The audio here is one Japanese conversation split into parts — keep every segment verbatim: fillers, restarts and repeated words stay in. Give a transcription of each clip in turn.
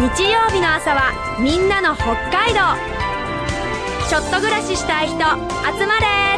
日曜日の朝はみんなの北海道。ちょっと暮らししたい人集まれ。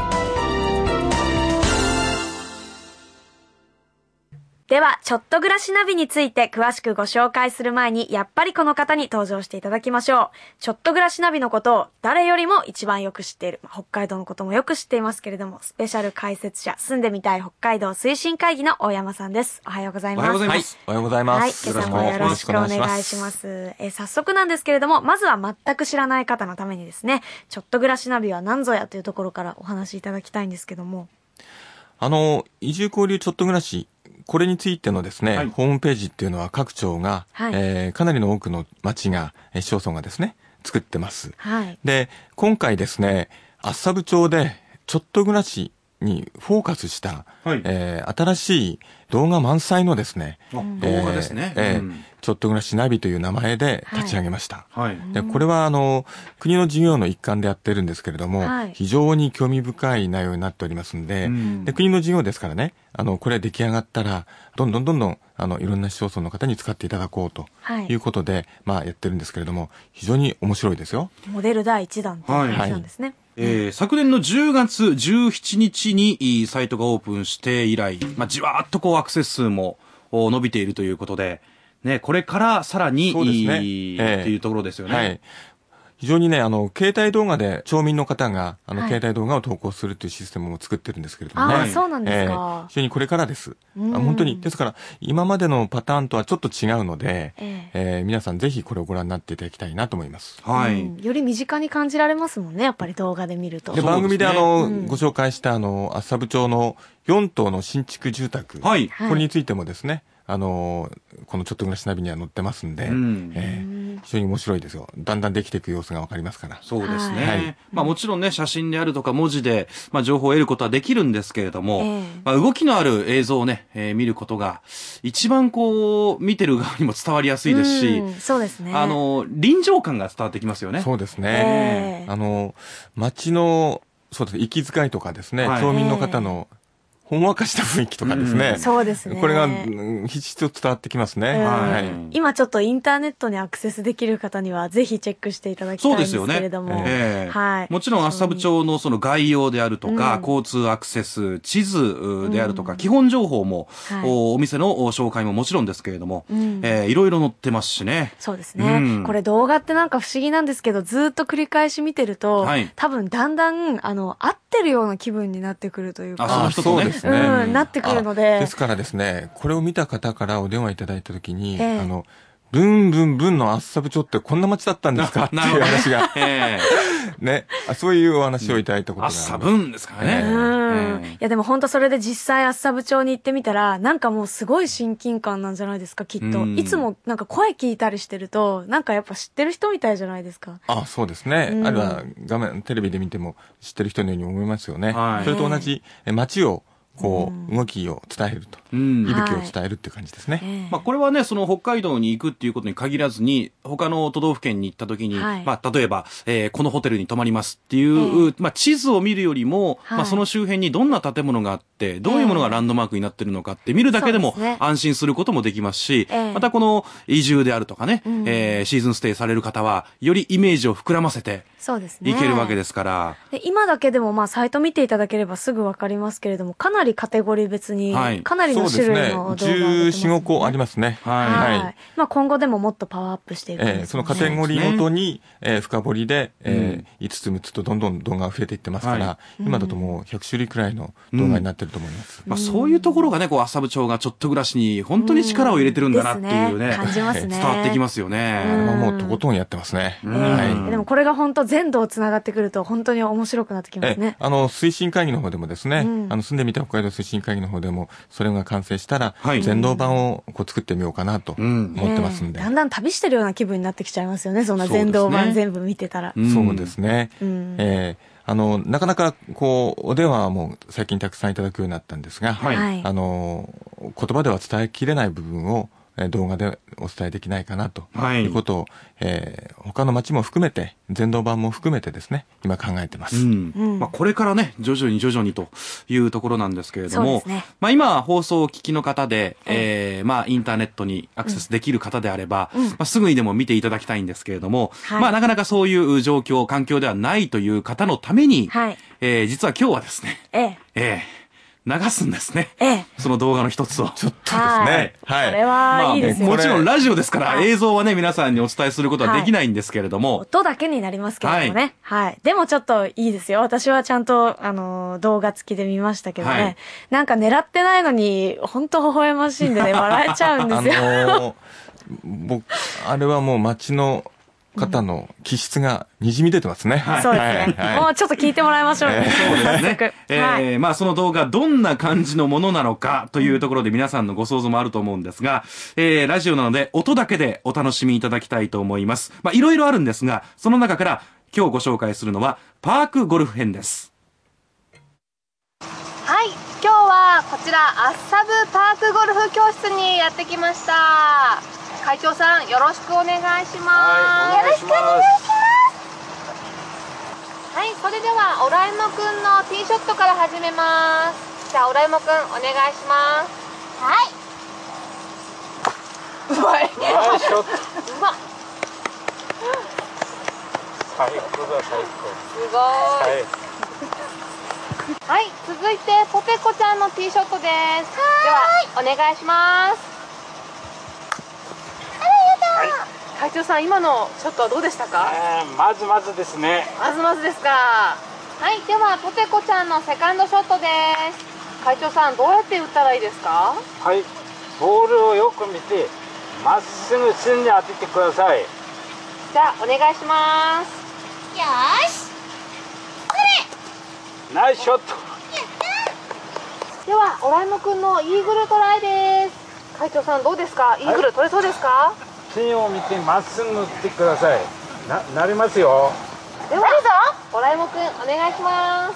ではちょっと暮らしナビについて詳しくご紹介する前に、やっぱりこの方に登場していただきましょう。ちょっと暮らしナビのことを誰よりも一番よく知っている、北海道のこともよく知っていますけれども、スペシャル解説者、住んでみたい北海道推進会議の大山さんです。おはようございます。 おはようございます。 おはようございます。 はい、今朝もよろしくお願いします。えー、早速なんですけれども、まずは全く知らない方のためにですね、ちょっと暮らしナビは何ぞやというところからお話しいただきたいんですけども。 あの、移住交流ちょっと暮らし、これについてのですね、はい、ホームページっていうのは各町が、はい、えー、かなりの多くの町が、市町村がですね、作ってます。はい、で、今回ですね、厚沢部町でちょっと暮らしにフォーカスした、はい、えー、新しい動画満載のですね、 うん、動画ですね、 えーうん、ちょっと暮らしナビという名前で立ち上げました。はい、でこれはあの国の事業の一環でやってるんですけれども、はい、非常に興味深い内容になっておりますので、うん、で国の事業ですからね、あのこれ出来上がったらどんどんどんどんあのいろんな市町村の方に使っていただこうということで、はい、まあやってるんですけれども、非常に面白いですよ。 モデル第一弾という話なんですね。はい、 えー、昨年のじゅうがつじゅうしちにちにサイトがオープンして以来、まあ、じわーっとこうアクセス数も伸びているということで、ね、これからさらにいい、ね、えー、っていうところですよね。はい、 非常にね、あの、携帯動画で町民の方が、あの、はい、携帯動画を投稿するというシステムを作ってるんですけれどもね。 ああ、そうなんですか。えー、非常にこれからです。あ本当に。ですから、今までのパターンとはちょっと違うので、えーえー、皆さんぜひこれをご覧になっていただきたいなと思います。 はい。うん、より身近に感じられますもんね、やっぱり動画で見ると。 で、番組であの、うん、ご紹介したあの、厚沢部町のよん棟の新築住宅。はい。これについてもですね、あのー、このちょっと暮らしナビには載ってますんで、うん、えー、非常に面白いですよ。だんだんできていく様子がわかりますから。 そうですね。はい、まあもちろんね、写真であるとか文字で、まあ情報を得ることはできるんですけれども、えー、まあ動きのある映像をね、えー、見ることが、一番こう、見てる側にも伝わりやすいですし、 うん、そうですね。 あの、臨場感が伝わってきますよね。 そうですね。えー、あの、街の、そうです、息遣いとかですね、はい、町民の方の、えーほんわかした雰囲気とかですね。 うん、そうですね。 これが必須と伝わってきますね、うんはい。今ちょっとインターネットにアクセスできる方にはぜひチェックしていただきたいんですけれども。そうですよね。 えーはい、もちろん厚沢部町のその概要であるとか、うん、交通アクセス、地図であるとか、うん、基本情報も、はい、お, お店の紹介ももちろんですけれども、うんえー、いろいろ載ってますしね。 そうですね、うん。これ動画ってなんか不思議なんですけど、ずっと繰り返し見てると、はい、多分だんだん、あの、合ってるような気分になってくるというか。 あ、その人とね。ですね、 うん、なってくるので。 ですからですね、これを見た方からお電話いただいたときに、えー、あの、ブンブンブンの厚沢部町ってこんな町だったんですかっていう話が、えー、ね、そういうお話をいただいたことがある。 厚沢分ですからね。 うん。いやでも本当それで実際厚沢部町に行ってみたら、なんかもうすごい親近感なんじゃないですか、きっと。いつもなんか声聞いたりしてると、なんかやっぱ知ってる人みたいじゃないですか。 あ、そうですね。うん、あるいは画面、テレビで見ても知ってる人のように思いますよね。はい、それと同じ街をこう、動きを伝えると、うん、息吹を伝えるっていう感じですね。はい、 まあこれはね、その北海道に行くっていうことに限らずに、他の都道府県に行った時に、はい、まあ例えば、えー、このホテルに泊まりますっていう、えー、まあ地図を見るよりも、はい、まあその周辺にどんな建物があって、どういうものがランドマークになってるのかって見るだけでも安心することもできますし、えー、またこの移住であるとかね、うん、えー、シーズンステイされる方は、よりイメージを膨らませて、 そうですね。 いけるわけですから。 で今だけでもまあサイト見ていただければすぐわかりますけれども、かなりカテゴリー別に、はい、かなりの種類の動画が出てますね。 じゅうよん、ごこありますね。 はい。はい。まあ今後でももっとパワーアップしていくんですね。 えー、そのカテゴリーごとに、えー、深掘りで、えー、いつつむっつとどんどん動画が増えていってますから、はい、今だともうひゃくしゅるいくらいの動画になってると思います。 うん、まあそういうところがね、こう厚沢部町がちょっと暮らしに本当に力を入れてるんだなっていうね。 ね感じますね。 伝わってきますよね。 まあもうとことんやってますね。 えーはい、でもこれが本当全道つながってくると本当に面白くなってきますね。 あの推進会議の方でもですね、うん、あの住んでみた北海道推進会議の方でもそれが完成したら、はい、全道版をこう作ってみようかなと思ってますんで、 うんえー、だんだん旅してるような気分になってきちゃいますよね。そんな全道版全部見てたら。 そうですね。うん、えーあの、なかなか、こう、お電話も最近たくさんいただくようになったんですが、はい、あの、言葉では伝えきれない部分を、 動画でお伝えできないかなということを、はい、えー、他の町も含めて、全道版も含めてですね、今考えてます。 うんうん、まあ、これからね、徐々に徐々にというところなんですけれども、ね、まあ、今放送を聞きの方で、えー、まあ、インターネットにアクセスできる方であれば、うんまあ、すぐにでも見ていただきたいんですけれども、はい、まあ、なかなかそういう状況、環境ではないという方のために、はい、えー、実は今日はですね、えええー流すんですね。ええ。その動画の一つを。 ちょっとですね。 はい。これはいいですね。 もちろんラジオですから、映像はね、皆さんにお伝えすることはできないんですけれども。 音だけになりますけれどもね。はい。でもちょっといいですよ。私はちゃんと、あの、動画付きで見ましたけどね。なんか狙ってないのに、本当微笑ましいんでね、笑えちゃうんですよ。あの、 僕、あれはもう街の、方の気質が滲み出てますね。 はい、そうですね、はい。もうちょっと聞いてもらいましょう。えー、 そうですね。えー、はい、まあその動画どんな感じのものなのかというところで皆さんのご想像もあると思うんですが、えー、ラジオなので音だけでお楽しみいただきたいと思います。まあいろいろあるんですが、その中から今日ご紹介するのはパークゴルフ編です。 はい、今日はこちらアッサブパークゴルフ教室にやってきました。会長さん、よろしくお願いします。 はい、よろしくお願いします。 はい、それではオラエモくんのティーショットから始めます。じゃあオラエモくんお願いします。 はい。 うまい。 ナイスショット。 うまっ。 最高だ最高。 すごい。はい、はい、続いてポテコちゃんのティーショットです。ではお願いします。はい、会長さん、今のショットはどうでしたか？ えー、まずまずですね。 まずまずですか。はい、ではポテコちゃんのセカンドショットです。会長さん、どうやって打ったらいいですか？ はい、ボールをよく見てまっすぐ芯に当ててください。 じゃあお願いします。 よーし、それナイスショット。 ではオラエモくんのイーグルトライです。会長さん、どうですか？イーグル取れそうですか？はい、 芯を見てまっすぐ打ってください。な、なりますよ。 では、オラエモくんお願いします。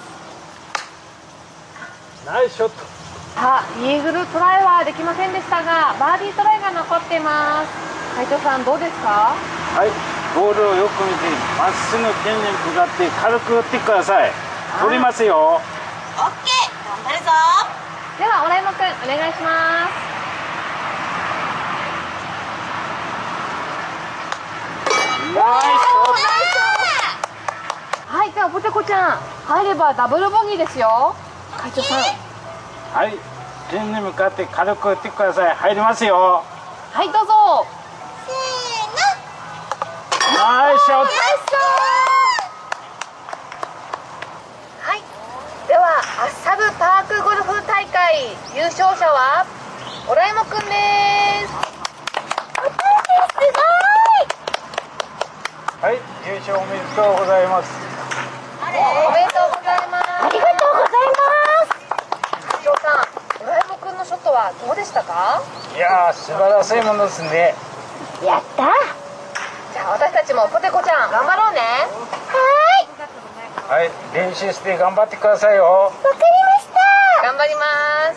ナイスショット。 さあ、イーグルトライはできませんでしたが、バーディートライが残っています。会長さん、どうですか？ はい、ボールをよく見てまっすぐ剣に向かって軽く打ってください。取りますよ。 オッケー、頑張るぞ。 では、オラエモくんお願いします。はい、じゃあポテコちゃん、入ればダブルボギーですよ。会長さん、 はい、剣に向かって軽く打ってください。入りますよ。 はい、どうぞ。 せーの。ナイスショット。 はい、ではアッサブパークゴルフ大会優勝者はオラエモくんです。 すごい。 はい、優勝おめでとうございます。 おめでとうございます。 ありがとうございます。 会長さん、オラエモくんのショットはどうでしたか？ いやー、素晴らしいものですね。 やったー。 じゃあ私たちもポテコちゃん頑張ろうね。 はい。はい、練習して頑張ってくださいよ。 わかりました。 頑張ります。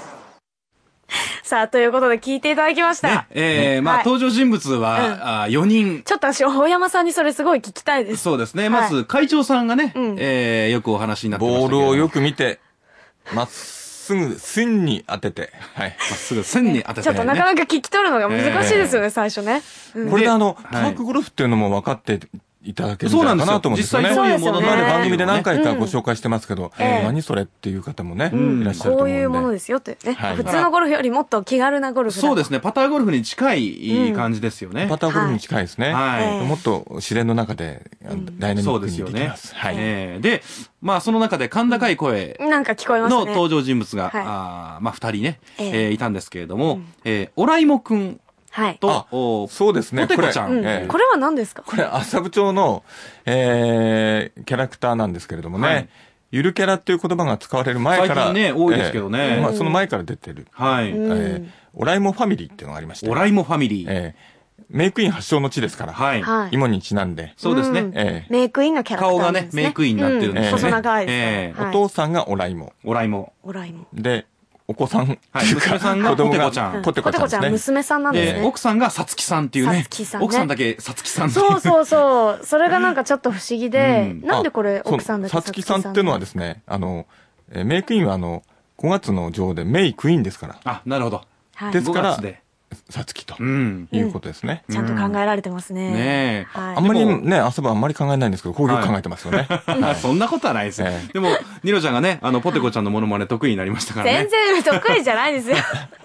さあ、ということで聞いていただきました。ね、 えー、まあ、はい、登場人物は、うん、よにん。 ちょっと私、大山さんにそれすごい聞きたいです。 そうですね。まず、会長さんがね、うん、えー、よくお話になってましたけど。 ボールをよく見て、まっすぐ線に当てて、はい。 まっすぐ線に当てて、ね。 ちょっとなかなか聞き取るのが難しいですよね、えー、最初ね。 うん、これであの、パークゴルフっていうのも分かっていただけるんじゃないかなと思うんですよね。 そうなんですよ。実際そういうもの今まで番組で何回かご紹介してますけど、うん、何それっていう方もね、うん、いらっしゃると思うんで。 こういうものですよってね、はい。普通のゴルフよりもっと気軽なゴルフだと。 そうですね。パターゴルフに近い感じですよね。 うん、パターゴルフに近いですね。 はい。 もっと自然の中で、ダイナミックにできます。 はい。えー、で、まあその中で甲高い声なんか聞こえますね。 の登場人物が、はい、あまあ二人ね、えー、いたんですけれども、うん、えー、オライモくん。 はい。 と、そうですね。 ポテコちゃん。 これ、うんえー、これは何ですか？ これ、アサブ町の、えー、キャラクターなんですけれどもね、はい、ゆるキャラっていう言葉が使われる前から。 最近ね、多いですけどね。 えーまあ、その前から出てる。 はい。 えー、オライモファミリーっていうのがありまして。 オライモファミリー。 えー、メイクイン発祥の地ですから。 はい。 芋にちなんで。 そうですね。 えー、メイクインのキャラクターなんですね。 顔がね、メイクインになってるんですね。 細長いですね。 お父さんがオライモ。 オライモ。 オライモ。 で、 お子さん、 はい、娘さんがポテコちゃん。 ポテコちゃんですね。 娘さんなんですね。 奥さんがさつきさんっていうね。 さつきさんね。 奥さんだけさつきさんっていう。 そうそうそう。それがなんかちょっと不思議で、うん、なんでこれ奥さんだけさつきさんっていうのはですね、あの、えー、メイクインはあの、ごがつの女王でメイクイーンですから。 あ、なるほど。 はい、ですから、さつきということですね、 うん。ちゃんと考えられてますね。 うん、ねえ、はい。 あんまりね、朝晩あんまり考えないんですけど、こういう考えてますよね。 はいはい、そんなことはないですよ。えー、でも、ニロちゃんがね、あの、ポテコちゃんのモノマネ得意になりましたからね。 全然得意じゃないですよ。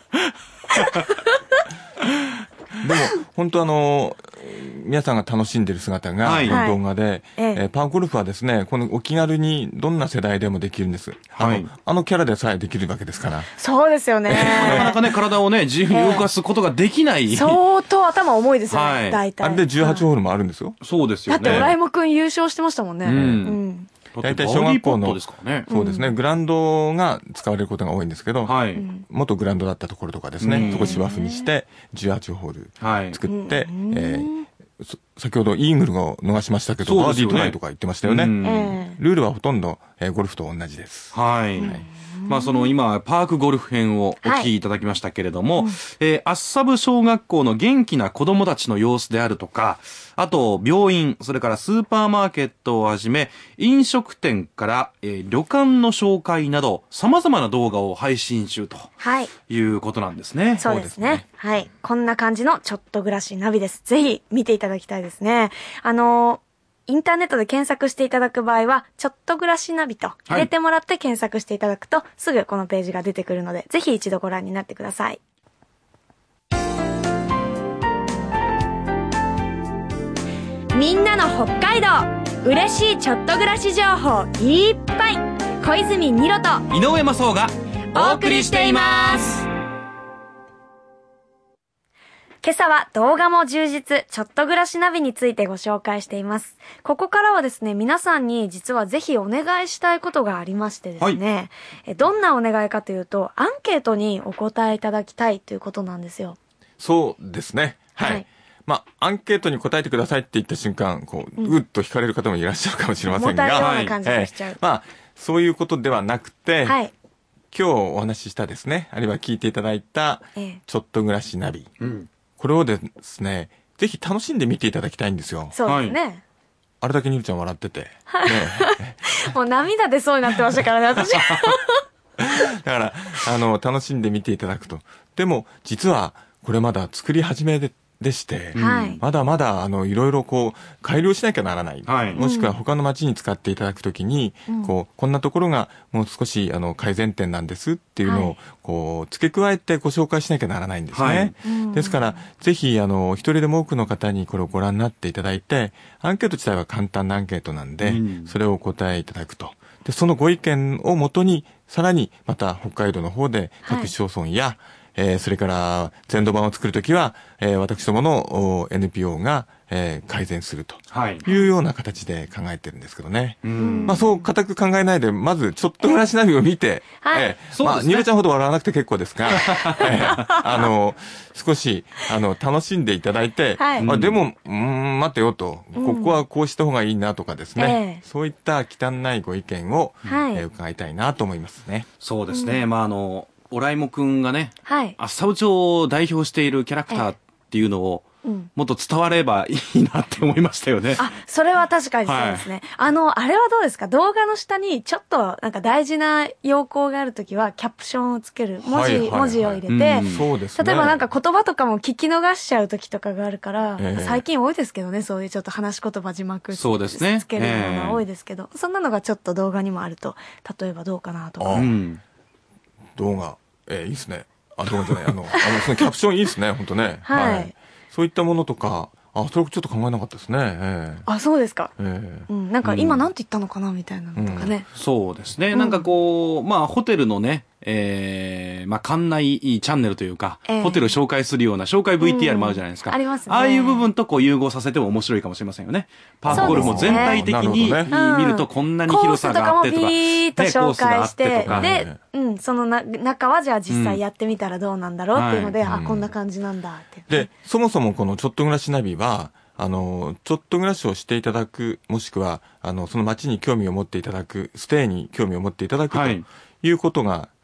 でも、本当あの、皆さんが楽しんでる姿が、はい、動画で、はい、えー、パークゴルフはですね、このお気軽にどんな世代でもできるんです。はい、あの、あのキャラでさえできるわけですから。 そうですよね。 なかなかね、体をね、自由に動かすことができない。 えー、相当頭重いですよね、はい、大体。 あれでじゅうはちホールもあるんですよ。 そうですよね。 だって、オライモくん優勝してましたもんね。うん。うん大体小学校の、 ね、 そうですね、グラウンドが使われることが多いんですけど、はい、元グラウンドだったところとかですね、そこ芝生にしてじゅうはちホール作って、はい、えー、先ほどイーグルを逃しましたけど、バーディートライとか言ってましたよね。ルールはほとんど、えー、ゴルフと同じです。 はい。はい、まあその今、パークゴルフ編をお聞きいただきましたけれども、はい、えー、アッサブ小学校の元気な子供たちの様子であるとか、あと、病院、それからスーパーマーケットをはじめ、飲食店から、えー、旅館の紹介など、様々な動画を配信中と、はい、いうことなんですね。 そうですね。そうですね。はい。こんな感じのちょっと暮らしナビです。ぜひ見ていただきたいですね。あのー、インターネットで検索していただく場合は、ちょっと暮らしナビと入れてもらって検索していただくと、はい、すぐこのページが出てくるので、ぜひ一度ご覧になってください。みんなの北海道、嬉しいちょっと暮らし情報いっぱい。小泉二郎と井上雅雄がお送りしています。今朝は動画も充実、ちょっと暮らしナビについてご紹介しています。ここからはですね、皆さんに実はぜひお願いしたいことがありましてですね、はい、えどんなお願いかというと、アンケートにお答えいただきたいということなんですよ。 そうですね。はい。はい、まあ、アンケートに答えてくださいって言った瞬間、こう、うん、うっと惹かれる方もいらっしゃるかもしれませんが、 重たいような感じがしちゃう。 はい、えー、まあ、そういうことではなくて、はい、今日お話ししたですね、あるいは聞いていただいた、ちょっと暮らしナビ、うん、これをですね、ぜひ楽しんで見ていただきたいんですよ。 そうですね。はい、 あれだけニルちゃん笑ってて。ね、 もう涙出そうになってましたからね、私。だから、あの、楽しんで見ていただくと。でも、実は、これまだ作り始めで、でして、はい、まだまだ、あの、いろいろこう、改良しなきゃならない。はい、もしくは他の町に使っていただくときに、うん、こう、こんなところがもう少し、あの、改善点なんですっていうのを、はい、こう、付け加えてご紹介しなきゃならないんですね。はいうん、ですから、ぜひ、あの、一人でも多くの方にこれをご覧になっていただいて、アンケート自体は簡単なアンケートなんで、うん、それをお答えいただくと。で、そのご意見をもとに、さらに、また北海道の方で各市町村や、はいえー、それから、全土版を作るときは、えー、私どもの エヌピーオー が、えー、改善するというような形で考えてるんですけどね。はい、まあそう固く考えないで、まずちょっと暮らしナビを見て、はい、えー、まあ、ニルちゃんほど笑わなくて結構ですが、えー、あの、少し、あの、楽しんでいただいて、はい、あでも、うーん、待てよと、ここはこうした方がいいなとかですね、えー、そういった汚いご意見を、はいえー、伺いたいなと思いますね。 そうですね。うん、まああの、オライモくんがね、はい、アッサブ町を代表しているキャラクターっていうのを、うん、もっと伝わればいいなって思いましたよね。 あ、それは確かにそうですね。はい、あの、あれはどうですか？動画の下にちょっとなんか大事な要項があるときはキャプションをつける。文字、はいはいはい、文字を入れて、うんそうですね、例えばなんか言葉とかも聞き逃しちゃうときとかがあるから、えー、最近多いですけどね、そういうちょっと話し言葉字幕そうですね、 つけるのが多いですけど、えー、そんなのがちょっと動画にもあると、例えばどうかなとか。うん、 動画。えー、いいですね。あ、どうじゃない。あの、あの、そのキャプションいいですね、本当ね。はい、はい。そういったものとか、あ、それちょっと考えなかったですね。えー、 あ、そうですか。えー、うん。なんか今なんて言ったのかなみたいなのとかね。 うん、そうですね。なんかこう、まあ、ホテルのね、えー、まあ、館内チャンネルというか、えー、ホテルを紹介するような紹介 ブイティーアール もあるじゃないですか。うん、ありますね。ああいう部分とこう融合させても面白いかもしれませんよね。パークゴルフも全体的に見るとこんなに広さがあってとか、 コースとかもビーッと紹介して、で、うん、そのな中はじゃあ実際やってみたらどうなんだろうっていうので、うんはい、あ、こんな感じなんだって、ね。 で、そもそもこのちょっと暮らしナビは、あの、ちょっと暮らしをしていただく、もしくは、あの、その街に興味を持っていただく、ステイに興味を持っていただくということが、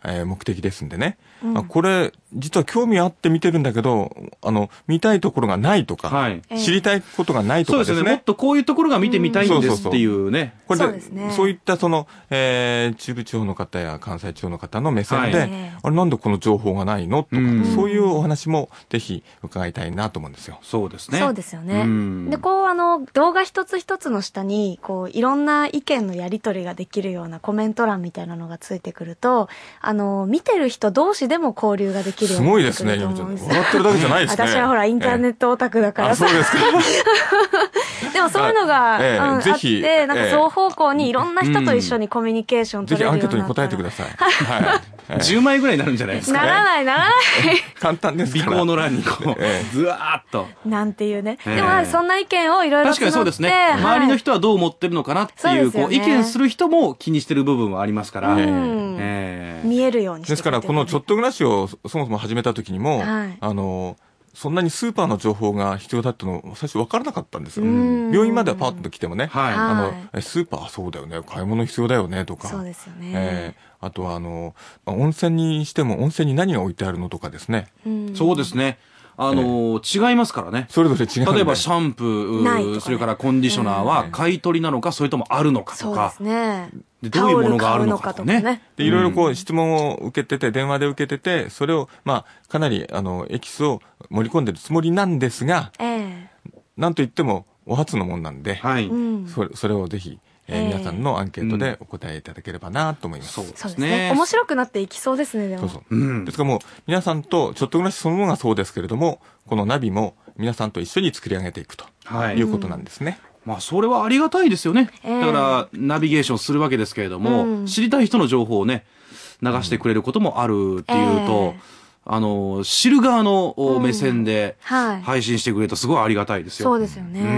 えー、目的ですんでね、うん、あこれ実は興味あって見てるんだけどあの見たいところがないとか、はい、知りたいことがないとかですね、 そうですね、もっとこういうところが見てみたいんですっていうね、 これでそうですね、そういったその、えー、中部地方の方や関西地方の方の目線で、はい、あれなんでこの情報がないのとか、うん、そういうお話もぜひ伺いたいなと思うんですよ。 そうですね、 そうですよね、うん、でこうあの動画一つ一つの下にこういろんな意見のやり取りができるようなコメント欄みたいなのがついてくると、あの見てる人同士でも交流ができるようになってくると思うんです。 すごいですね、笑ってるだけじゃないですね。 私はほらインターネットオタクだからさ、 えー、そうですかでもそういうのが、 えー、 うん、 ぜひあってなんか双方向にいろんな人と一緒にコミュニケーション取れるようになったら、 ぜひアンケートに答えてください、はいえー、じゅうまいぐらいになるんじゃないですか、 ならないならない簡単ですから尾行の欄にこう、えー、ずわーっとなんていうね、えー、でもそんな意見をいろいろ募って、 確かにそうですね、はい、周りの人はどう思ってるのかなっていう、こう意見する人も気にしてる部分はありますから、えーえー、見えるようにして、 ですからこのちょっと暮らしをそもそも始めた時にも、はい、あのそんなにスーパーの情報が必要だっての最初分からなかったんですよ。病院まではパッと来てもね、はい、あのスーパーそうだよね、買い物必要だよねとか、 そうですよね、 えー、あとはあの温泉にしても温泉に何が置いてあるのとかですね、 うそうですね、あのーえー、違いますからね。 それぞれ違う、ね。 例えばシャンプー、ね、それからコンディショナーは買い取りなのか、それともあるのかとか。 そうですね。 でどういうものがあるのかとかね。ねでいろいろこう質問を受けてて、電話で受けてて、それを、まあ、かなり、あの、エキスを盛り込んでるつもりなんですが、えー、なんといっても、お初のもんなんで、はい、それ、それをぜひ、えー、皆さんのアンケートでお答えいただければなと思います。 うん、そうですね。面白くなっていきそうですね、でも。 そうそう。うん、ですからもう、皆さんと、ちょっと暮らしそのものがそうですけれども、このナビも皆さんと一緒に作り上げていくということなんですね。 うん、まあ、それはありがたいですよね。えー、だから、ナビゲーションするわけですけれども、うん、知りたい人の情報をね、流してくれることもあるっていうと、えー、あの、知る側の目線で配信してくれるとすごいありがたいですよ。 そうですよね。うん、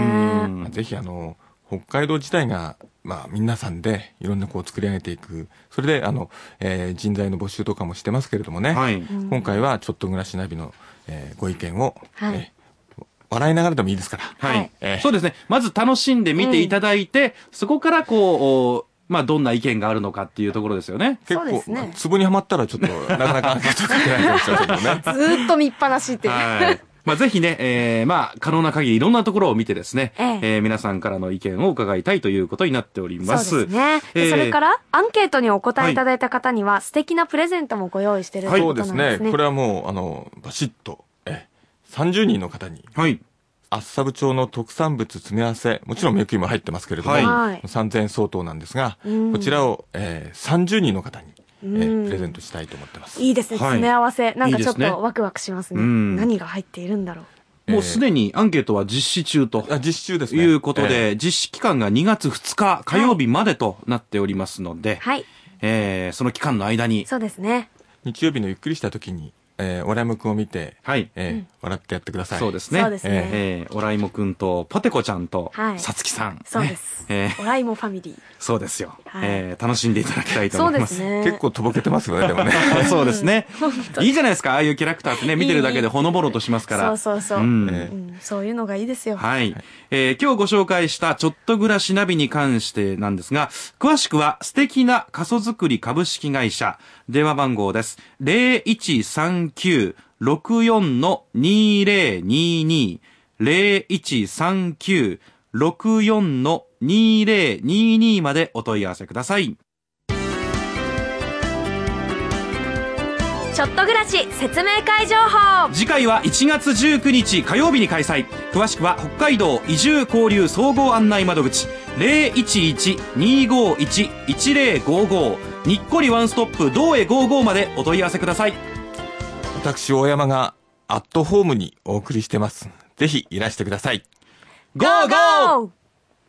ぜひあの、北海道自体が、まあ、皆さんでいろんなこう作り上げていく。それで、あの、えー、人材の募集とかもしてますけれどもね。はい、今回はちょっと暮らしナビの、えー、ご意見を、はい、えー、笑いながらでもいいですから。 はい。えー、そうですね。まず楽しんで見ていただいて、うん、そこからこう、まあ、どんな意見があるのかっていうところですよね。 結構、ね、ツボにはまったらちょっと、なかなかアンケート書けないかもしれないけどね。 ずーっと見っぱなしっていう。はい。 まあ、ぜひね、えー、まあ、可能な限りいろんなところを見てですね、えええー、皆さんからの意見を伺いたいということになっております。 そうですね。えー、それから、アンケートにお答えいただいた方には、はい、素敵なプレゼントもご用意しているということなんですね。そうですね。 これはもう、あの、バシッと、え、さんじゅうにんの方に、はい。厚沢部町の特産物詰め合わせ、もちろんメイクインも入ってますけれども、はい、さんぜんえん相当なんですが、こちらを、えー、さんじゅうにんの方に、えー、プレゼントしたいと思ってます。 いいですね、詰め合わせ。はい、なんかちょっとワクワクしますね。いいですね。何が入っているんだろう。もうすでにアンケートは実施中と。 あ、実施中ですね。 いうことで、えー、実施期間がにがつふつか火曜日までとなっておりますので、はい。えー、その期間の間に。 そうですね。 日曜日のゆっくりした時に、えー、オライモくんを見て、はい。えーうん、笑ってやってください。 そうですね。そうですね。えー、オライモくんと、ポテコちゃんと、はい。さつきさん。 そうです。えー、オライモファミリー。 そうですよ。はい。えー、楽しんでいただきたいと思います。 そうですね。 結構とぼけてますよね、でもね。 そうですね。いいじゃないですか、ああいうキャラクターってね、見てるだけでほのぼのとしますから。 そうそうそう。うん。えーうん、そういうのがいいですよ。 はい。はい、えー、今日ご紹介したちょっと暮らしナビに関してなんですが、詳しくは素敵な過疎づくり株式会社、電話番号です。ゼロいちさんきゅう ろくよん にゼロにに ゼロいちさんきゅう ろくよん にゼロににまでお問い合わせください。 ちょっと暮らし説明会情報。 次回はいちがつじゅうくにち火曜日に開催。詳しくは北海道移住交流総合案内窓口 ゼロいちいち にごいち いちゼロごご にっこりワンストップどうへごごまでお問い合わせください。 私大山がアットホームにお送りしてます。ぜひいらしてください。 ゴーゴー